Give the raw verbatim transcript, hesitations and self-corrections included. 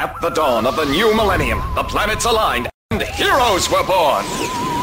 At the dawn of the new millennium, the planets aligned and heroes were born.